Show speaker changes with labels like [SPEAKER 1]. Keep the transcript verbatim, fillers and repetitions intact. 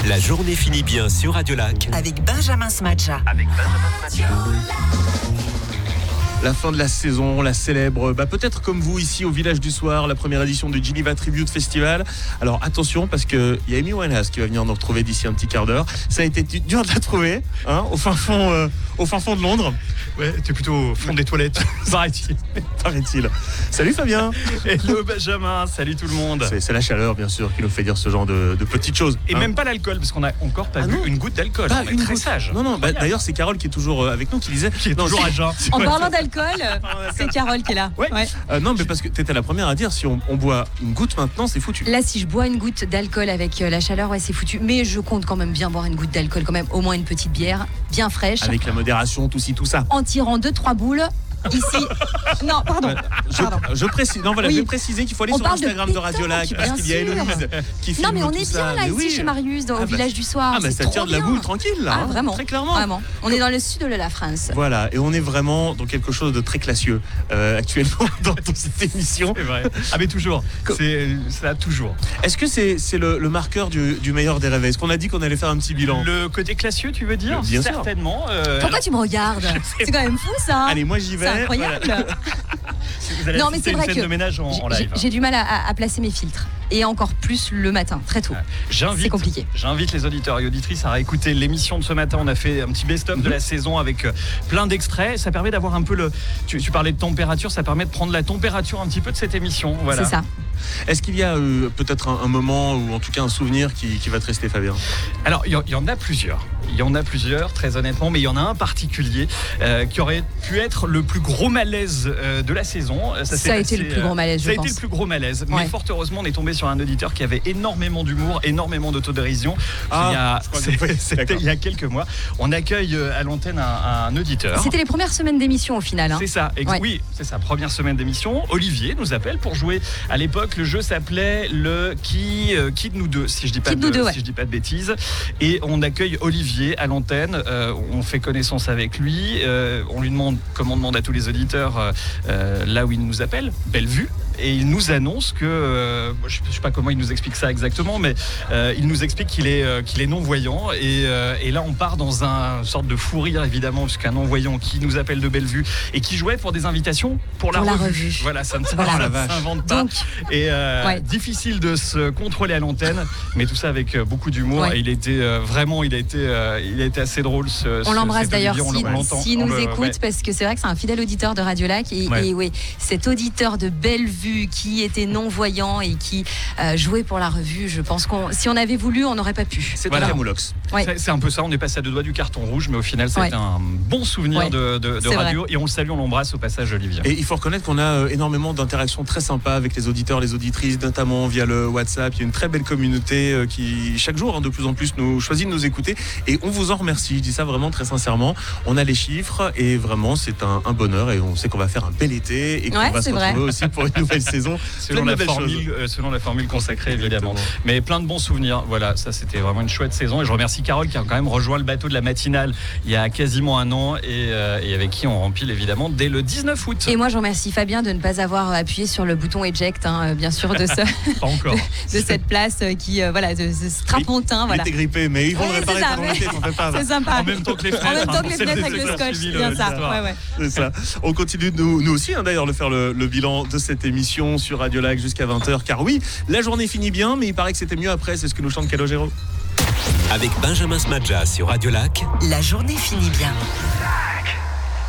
[SPEAKER 1] La journée finit bien sur Radio Lac.
[SPEAKER 2] Avec Benjamin Smadja.
[SPEAKER 1] Avec Benjamin Smadja.
[SPEAKER 3] La fin de la saison, la célèbre, bah peut-être comme vous ici au Village du Soir, la première édition du Geneva Tribute Festival. Alors attention parce qu'il y a Amy Winehouse qui va venir nous retrouver d'ici un petit quart d'heure. Ça a été dur de la trouver, hein, au fin fond, euh, au fin fond de Londres.
[SPEAKER 4] Ouais, t'es plutôt au fond des toilettes, paraît-il.
[SPEAKER 3] Paraît-il. Salut Fabien.
[SPEAKER 4] Hello Benjamin, salut tout le monde.
[SPEAKER 3] C'est, c'est la chaleur bien sûr qui nous fait dire ce genre de, de petites choses.
[SPEAKER 4] Et
[SPEAKER 3] hein.
[SPEAKER 4] même pas l'alcool, parce qu'on a encore pas
[SPEAKER 3] ah
[SPEAKER 4] vu
[SPEAKER 3] non.
[SPEAKER 4] une goutte d'alcool.
[SPEAKER 3] Pas
[SPEAKER 4] On
[SPEAKER 3] une
[SPEAKER 4] est très
[SPEAKER 3] goutte.
[SPEAKER 4] sage.
[SPEAKER 3] Non, non, bah, d'ailleurs c'est Carole qui est toujours avec nous qui disait.
[SPEAKER 4] Qui est
[SPEAKER 3] non,
[SPEAKER 4] toujours
[SPEAKER 3] c'est...
[SPEAKER 4] à jeun.
[SPEAKER 5] En parlant d'alcool, c'est Carole qui est là.
[SPEAKER 4] Ouais.
[SPEAKER 5] Ouais.
[SPEAKER 3] Euh, non mais parce que t'étais la première à dire si on, on boit une goutte maintenant c'est foutu.
[SPEAKER 5] Là, si je bois une goutte d'alcool avec euh, la chaleur, ouais, c'est foutu. Mais je compte quand même bien boire une goutte d'alcool, quand même, au moins une petite bière, bien fraîche.
[SPEAKER 3] Avec la modération, tout ci, tout ça.
[SPEAKER 5] En tirant deux, trois boules. Ici. Non, pardon.
[SPEAKER 3] Je,
[SPEAKER 5] pardon.
[SPEAKER 3] je précise, non voilà,
[SPEAKER 5] Oui.
[SPEAKER 3] je vais préciser qu'il faut aller
[SPEAKER 5] On
[SPEAKER 3] sur
[SPEAKER 5] parle de
[SPEAKER 3] l'Instagram de, Radio Lac
[SPEAKER 5] pétanque,
[SPEAKER 3] parce
[SPEAKER 5] bien
[SPEAKER 3] qu'il y a
[SPEAKER 5] sûr.
[SPEAKER 3] Héloïse qui filme
[SPEAKER 5] Non, mais on
[SPEAKER 3] tout
[SPEAKER 5] est
[SPEAKER 3] ça.
[SPEAKER 5] bien là,
[SPEAKER 3] Mais
[SPEAKER 5] ici,
[SPEAKER 3] oui.
[SPEAKER 5] chez Marius, dans,
[SPEAKER 3] Ah
[SPEAKER 5] au
[SPEAKER 3] bah,
[SPEAKER 5] Village du Soir.
[SPEAKER 3] Ah bah
[SPEAKER 5] c'est
[SPEAKER 3] ça tire
[SPEAKER 5] trop
[SPEAKER 3] de la
[SPEAKER 5] bien.
[SPEAKER 3] boule tranquille là,
[SPEAKER 5] Ah,
[SPEAKER 3] hein,
[SPEAKER 5] vraiment.
[SPEAKER 3] très clairement.
[SPEAKER 5] Vraiment. On est dans le sud de la France.
[SPEAKER 3] Voilà, et on est vraiment dans quelque chose de très classieux euh, actuellement dans, dans cette émission.
[SPEAKER 4] C'est vrai. Ah mais toujours. C'est ça toujours.
[SPEAKER 3] Est-ce que c'est, c'est le, le marqueur du, du meilleur des réveils? Est-ce qu'on a dit qu'on allait faire un petit bilan?
[SPEAKER 4] Le côté classieux, tu veux dire?
[SPEAKER 3] Bien sûr.
[SPEAKER 4] Certainement. euh,
[SPEAKER 5] Pourquoi
[SPEAKER 4] alors,
[SPEAKER 5] tu me regardes? C'est quand même fou ça.
[SPEAKER 3] Allez, moi j'y vais.
[SPEAKER 5] C'est incroyable.
[SPEAKER 3] Voilà.
[SPEAKER 4] si vous allez
[SPEAKER 5] Non, mais
[SPEAKER 4] assister
[SPEAKER 5] c'est
[SPEAKER 4] à une
[SPEAKER 5] vrai
[SPEAKER 4] scène
[SPEAKER 5] que
[SPEAKER 4] de ménage en, en
[SPEAKER 5] J'ai,
[SPEAKER 4] live.
[SPEAKER 5] j'ai du mal à, à- à placer mes filtres. Et encore plus le matin, très tôt.
[SPEAKER 4] J'invite,
[SPEAKER 5] C'est compliqué.
[SPEAKER 4] J'invite les auditeurs et auditrices à réécouter l'émission de ce matin. On a fait un petit best-of de la saison avec euh, plein d'extraits. Ça permet d'avoir un peu le. Tu, tu parlais de température, ça permet de prendre la température un petit peu de cette émission. Voilà.
[SPEAKER 5] C'est ça.
[SPEAKER 3] Est-ce qu'il y a euh, peut-être un, un moment ou en tout cas un souvenir qui, qui va te rester, Fabien?
[SPEAKER 4] Alors, il y, y en a plusieurs. Il y en a plusieurs, très honnêtement, mais il y en a un particulier euh, qui aurait pu être le plus gros malaise euh, de la saison.
[SPEAKER 5] Ça,
[SPEAKER 4] s'est
[SPEAKER 5] a été
[SPEAKER 4] passé,
[SPEAKER 5] le plus gros malaise,
[SPEAKER 4] Ça a
[SPEAKER 5] je
[SPEAKER 4] été
[SPEAKER 5] pense.
[SPEAKER 4] le plus gros malaise.
[SPEAKER 5] Ouais.
[SPEAKER 4] Mais fort heureusement, on est tombé sur un auditeur qui avait énormément d'humour, énormément d'autodérision.
[SPEAKER 3] Ah,
[SPEAKER 4] il y a,
[SPEAKER 3] je crois que-
[SPEAKER 4] c'est-
[SPEAKER 3] oui,
[SPEAKER 4] c'était
[SPEAKER 3] d'accord.
[SPEAKER 4] il y a quelques mois. On accueille euh, à l'antenne un, un auditeur.
[SPEAKER 5] C'était les premières semaines d'émission au final. hein.
[SPEAKER 4] C'est ça, ex-
[SPEAKER 5] Ouais.
[SPEAKER 4] oui, c'est ça, première semaine d'émission. Olivier nous appelle pour jouer. À l'époque, le jeu s'appelait le qui, euh, qui de nous deux, si je dis pas
[SPEAKER 5] Qui de
[SPEAKER 4] de,
[SPEAKER 5] nous deux, ouais.
[SPEAKER 4] si je dis pas de bêtises. Et on accueille Olivier à l'antenne. Euh, on fait connaissance avec lui. Euh, on lui demande, comme on demande à tous les auditeurs, euh, euh, là où il nous appelle, Bellevue. Et il nous annonce que, euh, je ne sais pas comment il nous explique ça exactement, mais euh, il nous explique qu'il est, euh, qu'il est non-voyant. Et, euh, et là, on part dans un sorte de fou rire, évidemment, puisqu'un non-voyant qui nous appelle de Bellevue et qui jouait pour des invitations pour la,
[SPEAKER 5] Pour la
[SPEAKER 4] revue.
[SPEAKER 5] revue.
[SPEAKER 4] Voilà, ça ne ça
[SPEAKER 5] Voilà.
[SPEAKER 4] ne s'invente pas.
[SPEAKER 5] Donc,
[SPEAKER 4] Et euh,
[SPEAKER 5] Ouais.
[SPEAKER 4] difficile de se contrôler à l'antenne, mais tout ça avec euh, beaucoup d'humour.
[SPEAKER 5] Ouais.
[SPEAKER 4] Et il était euh, vraiment, il a été, euh, il a été assez drôle. Ce,
[SPEAKER 5] on
[SPEAKER 4] ce-
[SPEAKER 5] l'embrasse
[SPEAKER 4] cet
[SPEAKER 5] d'ailleurs
[SPEAKER 4] Olivier, on
[SPEAKER 5] s'il
[SPEAKER 4] l'entend.
[SPEAKER 5] si,
[SPEAKER 4] On
[SPEAKER 5] nous
[SPEAKER 4] le-
[SPEAKER 5] écoute,
[SPEAKER 4] ouais.
[SPEAKER 5] parce que c'est vrai que c'est un fidèle auditeur de Radio Lac. Et,
[SPEAKER 4] Ouais.
[SPEAKER 5] et oui, cet auditeur de Bellevue qui était non-voyant et qui euh, jouait pour la revue, je pense qu'on, si on avait voulu, on n'aurait pas pu.
[SPEAKER 3] C'est
[SPEAKER 4] Voilà.
[SPEAKER 3] un Moulox.
[SPEAKER 5] Ouais.
[SPEAKER 4] C'est- C'est un peu ça, on est passé à deux doigts du carton rouge, mais au final, c'était
[SPEAKER 5] Ouais.
[SPEAKER 4] un bon souvenir
[SPEAKER 5] Ouais.
[SPEAKER 4] de, de- de
[SPEAKER 5] C'est
[SPEAKER 4] radio. Et on le salue, on l'embrasse au passage, Olivier.
[SPEAKER 3] Et il faut reconnaître qu'on a euh, énormément d'interactions très sympas avec les auditeurs, les auditrices, notamment via le WhatsApp. Il y a une très belle communauté euh, qui, chaque jour, hein, de plus en plus, nous choisit de nous écouter. Et on vous en remercie. Je dis ça vraiment très sincèrement. On a les chiffres et vraiment, c'est un, un bonheur. Et on sait qu'on va faire un bel été et qu'on
[SPEAKER 5] Ouais,
[SPEAKER 3] va se
[SPEAKER 5] c'est vrai.
[SPEAKER 3] retrouver aussi pour une nouvelle saison.
[SPEAKER 4] Selon
[SPEAKER 3] Plein de
[SPEAKER 4] la,
[SPEAKER 3] belles
[SPEAKER 4] formule,
[SPEAKER 3] choses.
[SPEAKER 4] euh, selon la formule consacrée, évidemment.
[SPEAKER 3] Exactement.
[SPEAKER 4] Mais plein de bons souvenirs. Voilà, ça c'était vraiment une chouette saison. Et je remercie Carole qui a quand même rejoint le bateau de la matinale il y a quasiment un an et, euh, et avec qui on rempile évidemment dès le dix-neuf août.
[SPEAKER 5] Et moi, je remercie Fabien de ne pas avoir appuyé sur le bouton eject, hein, euh, bien sûr, de, ce,
[SPEAKER 4] Pas encore.
[SPEAKER 5] de cette place euh, qui, euh, voilà, de ce strapontin.
[SPEAKER 3] Il
[SPEAKER 5] Voilà.
[SPEAKER 3] était grippé, mais ils vont
[SPEAKER 5] Ouais,
[SPEAKER 3] le réparer
[SPEAKER 5] c'est ça,
[SPEAKER 3] pendant
[SPEAKER 5] mais-
[SPEAKER 3] l'été, t'en fais pas.
[SPEAKER 5] C'est sympa.
[SPEAKER 4] En même temps que les fenêtres.
[SPEAKER 5] En même temps
[SPEAKER 4] hein,
[SPEAKER 5] que les
[SPEAKER 4] pour celles et
[SPEAKER 5] fenêtres avec
[SPEAKER 4] ceux
[SPEAKER 5] le
[SPEAKER 4] qui ont
[SPEAKER 5] scotch,
[SPEAKER 4] suivi
[SPEAKER 5] c'est bien
[SPEAKER 4] le-
[SPEAKER 5] ça.
[SPEAKER 4] l'histoire.
[SPEAKER 5] Ouais, ouais.
[SPEAKER 3] C'est ça. On continue nous, nous aussi hein, d'ailleurs de faire le, le bilan de cette émission sur Radio Lac jusqu'à vingt heures. Car oui, la journée finit bien, mais il paraît que c'était mieux après. C'est ce que nous chante Calogero.
[SPEAKER 1] Avec Benjamin Smadja sur Radio Lac.
[SPEAKER 2] La journée finit bien.